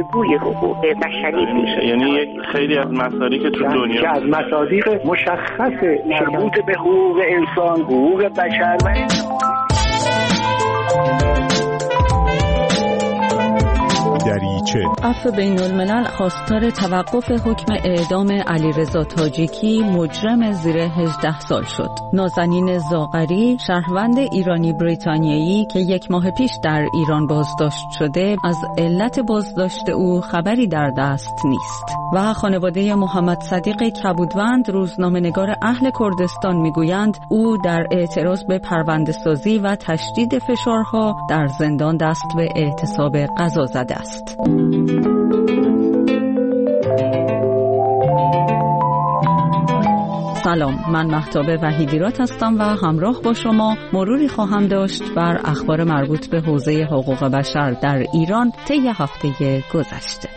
بازگوی حقوق بشری میشه. یعنی خیلی از مصادیق که تو دنیا از مصادیق مشخص مربوط به حقوق انسان، حقوق بشر و دریچه. عفو بین الملل خواستار توقف حکم اعدام علیرضا تاجیکی مجرم زیر 18 سال شد. نازنین زاغری شهروند ایرانی بریتانیایی که 1 ماه پیش در ایران بازداشت شده از علت بازداشت او خبری در دست نیست و خانواده محمد صدیق کبودوند روزنامه‌نگار اهل کردستان میگویند او در اعتراض به پرونده‌سازی و تشدید فشارها در زندان دست به اعتصاب قضا زده است. سلام، من مهتاب وحیدیرات هستم و همراه با شما مروری خواهم داشت بر اخبار مربوط به حوزه حقوق بشر در ایران طی هفته گذشته.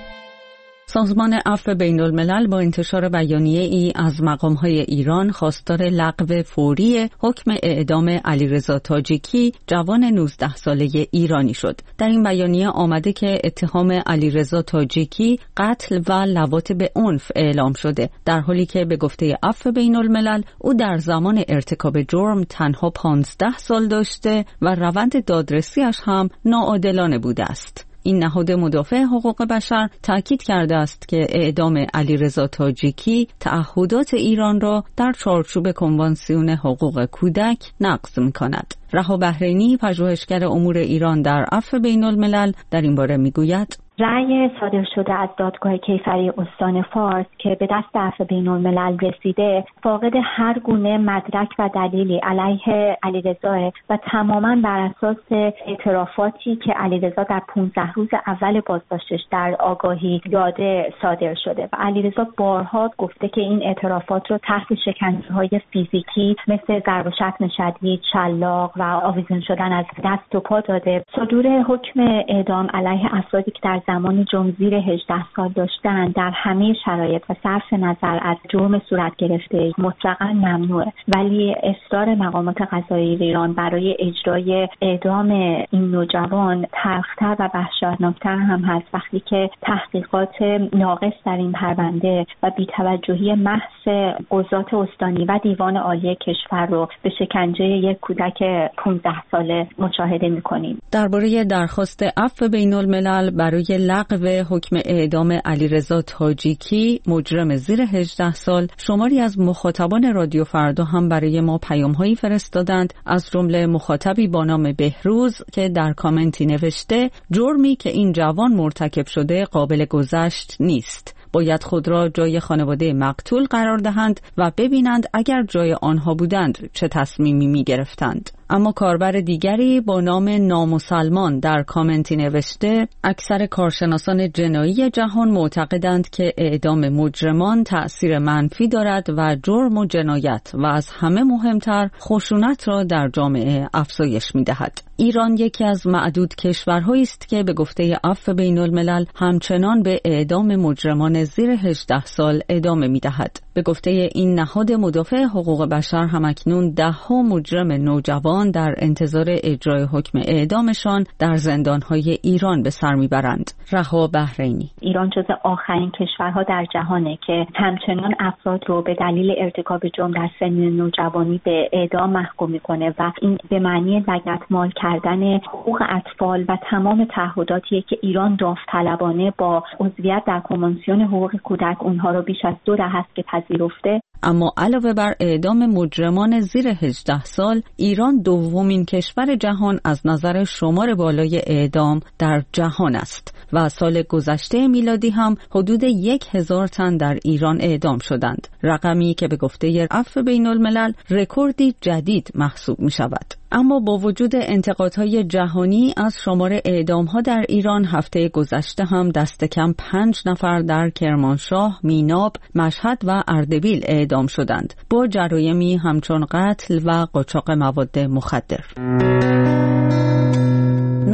سازمان عفو بین الملل با انتشار بیانیه ای از مقام‌های ایران خواستار لغو فوری حکم اعدام علیرضا تاجیکی جوان 19 ساله ایرانی شد. در این بیانیه آمده که اتهام علیرضا تاجیکی قتل و لواط به عنف اعلام شده، در حالی که به گفته عفو بین الملل او در زمان ارتکاب جرم تنها 15 سال داشته و روند دادرسیش هم ناعادلانه بوده است. این نهاد مدافع حقوق بشر تاکید کرده است که اعدام علیرضا تاجیکی تعهدات ایران را در چارچوب کنوانسیون حقوق کودک نقض می‌کند. رها بحرینی، پژوهشگر امور ایران در عفو بین الملل، در این باره می‌گوید: رأی صادر شده از دادگاه کیفری استان فارس که به دست عفو بین الملل رسیده فاقد هر گونه مدرک و دلیلی علیه علیرضا و تماماً بر اساس اعترافاتی که علیرضا در 15 روز اول بازداشتش در آگاهی داده صادر شده و علیرضا بارها گفته که این اعترافات رو تحت شکنجه‌های فیزیکی مثل ضرب و شتم شدید، شلاق و آویزون شدن از دست و پا داده. صدور حکم اعدام علیه افرادی که در زمان جرم زیر 18 سال داشتن در همه شرایط و صرف نظر از جرم صورت گرفته مطلقاً ممنوعه، ولی اصرار مقامات قضایی ایران برای اجرای اعدام این نوجوان تلخ‌تر و وحشتناکتر هم هست وقتی که تحقیقات ناقص در این پرونده و بی‌توجهی محض قضات استانی و دیوان عالی کشور رو به شکنجه یک کودک 15 ساله مشاهده می‌کنیم. درباره درخواست عفو بین الملل برای لغو حکم اعدام علیرضا تاجیکی مجرم زیر 18 سال شماری از مخاطبان رادیو فردا هم برای ما پیام‌هایی فرستادند، از جمله مخاطبی با نام بهروز که در کامنتی نوشته: جرمی که این جوان مرتکب شده قابل گذشت نیست. باید خود را جای خانواده مقتول قرار دهند و ببینند اگر جای آنها بودند چه تصمیمی می گرفتند. اما کاربر دیگری با نام نامسلمان در کامنتی نوشته: اکثر کارشناسان جنایی جهان معتقدند که اعدام مجرمان تأثیر منفی دارد و جرم و جنایت و از همه مهمتر خشونت را در جامعه افزایش می دهد. ایران یکی از معدود کشورهایی است که به گفته عفو بین الملل همچنان به اعدام مجرمان زیر 18 سال ادامه می دهد. به گفته این نهاد مدافع حقوق بشر همکنون 10 مجرم نوجوان در انتظار اجرای حکم اعدامشان در زندانهای ایران به سر میبرند. رها بحرینی: ایران جزو آخرین کشورها در جهانه که همچنان افراد رو به دلیل ارتکاب جرم در سن نوجوانی به اعدام محکوم میکنه و این به معنی لگدمال کردن حقوق اطفال و تمام تعهداتی که ایران داوطلبانه با عضویت در کنوانسیون حقوق کودک اونها رو بیش از 2 دهه است که پذیرفته. اما علاوه بر اعدام مجرمان زیر 18 سال، ایران دومین کشور جهان از نظر شمار بالای اعدام در جهان است و سال گذشته میلادی هم حدود 1000 تن در ایران اعدام شدند، رقمی که به گفته عفو بین الملل رکوردی جدید محسوب می شود. اما با وجود انتقادهای جهانی از شمار اعدام‌ها در ایران، هفته گذشته هم دست کم 5 نفر در کرمانشاه، میناب، مشهد و اردبیل اعدام شدند با جرایمی همچون قتل و قاچاق مواد مخدر.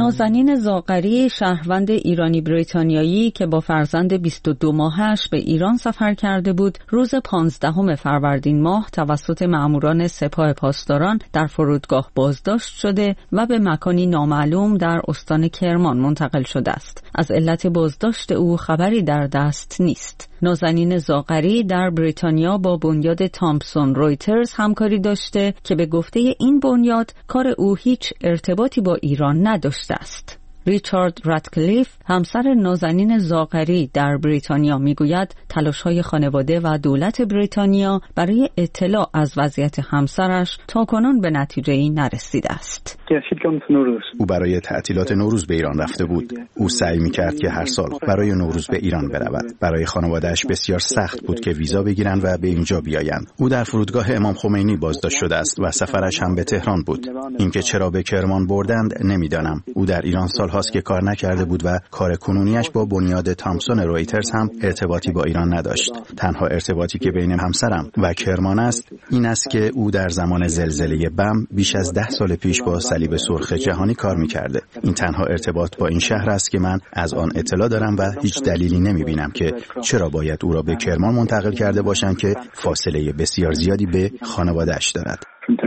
نازنین زاغری، شهروند ایرانی بریتانیایی که با فرزند 22 ماهش به ایران سفر کرده بود، روز 15 فروردین ماه توسط مأموران سپاه پاسداران در فرودگاه بازداشت شده و به مکانی نامعلوم در استان کرمان منتقل شده است. از علت بازداشت او خبری در دست نیست. نازنین زاغری در بریتانیا با بنیاد تامسون رویترز همکاری داشته که به گفته این بنیاد کار او هیچ ارتباطی با ایران نداشته است. ریچارد راتکلیف، همسر نازنین زاغری در بریتانیا، میگوید تلاش‌های خانواده و دولت بریتانیا برای اطلاع از وضعیت همسرش تاکنون به نتیجه‌ای نرسیده است. او برای تعطیلات نوروز به ایران رفته بود. او سعی می‌کرد که هر سال برای نوروز به ایران برود. برای خانواده‌اش بسیار سخت بود که ویزا بگیرند و به اینجا بیایند. او در فرودگاه امام خمینی بازداشت شده است و سفرش هم به تهران بود. اینکه چرا به کرمان بردند نمی‌دانم. او در ایران سال‌هاست که کار نکرده بود و کار کنونیش با بنیاد تامسون رویترز هم ارتباطی با ایران نداشت. تنها ارتباطی که بین همسرم و کرمان است این است که او در زمان زلزله بم بیش از 10 سال پیش با صلیب سرخ جهانی کار می‌کرده. این تنها ارتباط با این شهر است که من از آن اطلاع دارم و هیچ دلیلی نمی‌بینم که چرا باید او را به کرمان منتقل کرده باشند که فاصله بسیار زیادی به خانواده‌اش دارد.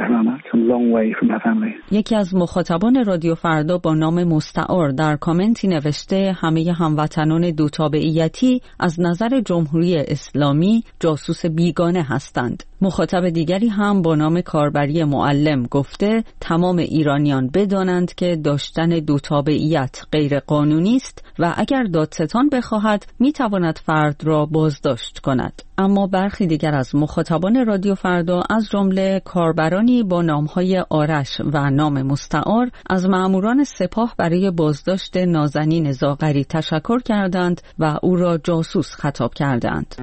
یکی از مخاطبان رادیو فردا با نام مستعار در کامنتی نوشته همه هموطنان دوتابعیتی از نظر جمهوری اسلامی جاسوس بیگانه هستند. مخاطب دیگری هم با نام کاربری معلم گفته تمام ایرانیان بدانند که داشتن دوتابعیت غیر قانونی است و اگر دادستان بخواهد میتواند فرد را بازداشت کند. اما برخی دیگر از مخاطبان رادیو فردا از جمله کاربرانی با نامهای آرش و نام مستعار از مأموران سپاه برای بازداشت نازنین زاغری تشکر کردند و او را جاسوس خطاب کردند.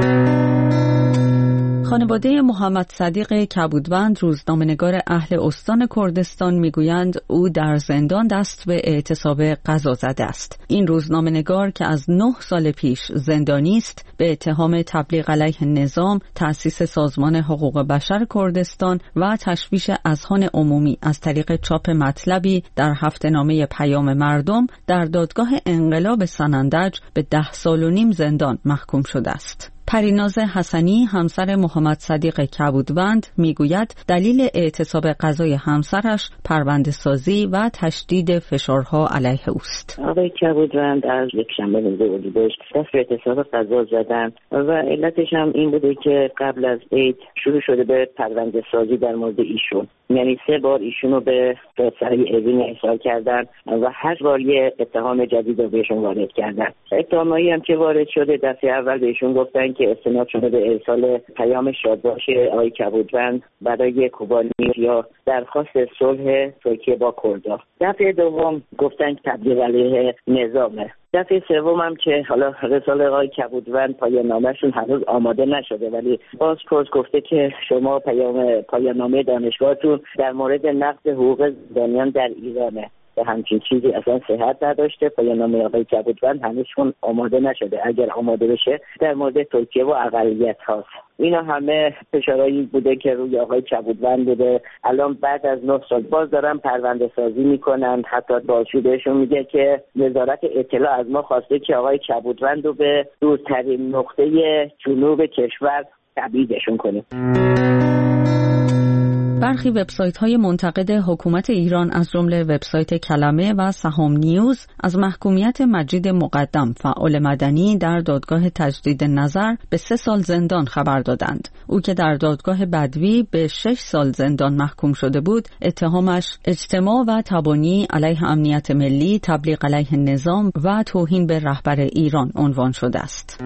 خانواده محمد صدیق کبودوند، روزنامه‌نگار اهل استان کردستان، میگویند او در زندان دست به اعتصاب قضا زده است. این روزنامه‌نگار که از 9 سال پیش زندانی است به اتهام تبلیغ علیه نظام، تأسیس سازمان حقوق بشر کردستان و تشویش اذهان عمومی از طریق چاپ مطلبی در هفته‌نامه پیام مردم در دادگاه انقلاب سنندج به 10 سال و نیم زندان محکوم شده است. پریناز حسنی، همسر محمد صدیق کبودوند، میگوید دلیل اعتصاب قضای همسرش پرونده سازی و تشدید فشارها علیه اوست. آقای کبودوند از یک شنبه روز اردیبهشت دست به اعتصاب قضا زدن و علتش هم این بوده که قبل از عید شروع شده به پرونده سازی در مورد ایشون. یعنی 3 بار ایشونو به دادسرای اوین احضار کردن و هر بار یه اتهام جدید رو بهشون وارد کردن. اتهامایی هم که وارد شده دفعه اول بهشون گفتن که استناد شده به ارسال پیام شادباش آقای کبودوند برای کوبانی یا درخواست صلح ترکیه با کردها. دفعه دوم گفتن که تبلیغ علیه نظامه. دفعه سوم هم که حالا رساله آقای کبودوند پایان نامه‌شون هنوز آماده نشده ولی بازپرس گفته که شما پایان نامه دانشگاهتون در مورد نقض حقوق زندانیان در ایرانه. به همچین چیزی اصلا صحت نداشته. پایان نامه آقای کبودوند هنوزشون آماده نشده. اگر آماده بشه در مورد ترکیه و اقلیت هاست. اینا همه فشارهایی بوده که روی آقای کبودوند بوده. الان بعد از 9 سال باز دارن پرونده سازی میکنن. حتی بازجو بهشون میگه که وزارت اطلاع از ما خواسته که آقای کبودوند رو به دورترین نقطه جنوب کشور تبعیدشون کنیم. برخی وبسایت‌های منتقد حکومت ایران از جمله وبسایت کلمه و سهام نیوز از محکومیت مجید مقدم، فعال مدنی، در دادگاه تجدید نظر به 3 سال زندان خبر دادند. او که در دادگاه بدوی به 6 سال زندان محکوم شده بود، اتهامش اجتماع و تبانی علیه امنیت ملی، تبلیغ علیه نظام و توهین به رهبر ایران عنوان شده است.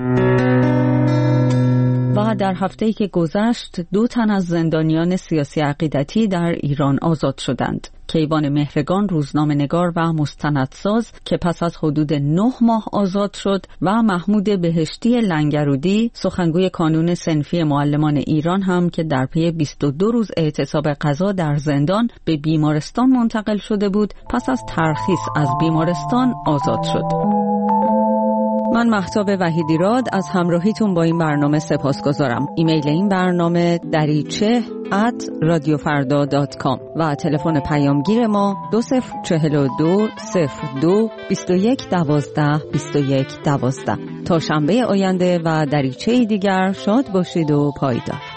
و در هفته‌ای که گذشت 2 تن از زندانیان سیاسی عقیدتی در ایران آزاد شدند. کیوان مهرگان، روزنامه‌نگار و مستندساز که پس از حدود 9 ماه آزاد شد و محمود بهشتی لنگرودی، سخنگوی کانون صنفی معلمان ایران هم که در پی 22 روز اعتصاب قضا در زندان به بیمارستان منتقل شده بود، پس از ترخیص از بیمارستان آزاد شد. من مهتاب وحیدیراد از همراهیتون با این برنامه سپاسگزارم. ایمیل این برنامه dariche@radiofarda.com و تلفن پیامگیر ما 2042 02 21 12 21 12. تا شنبه آینده و دریچه دیگر شاد باشید و پایدار.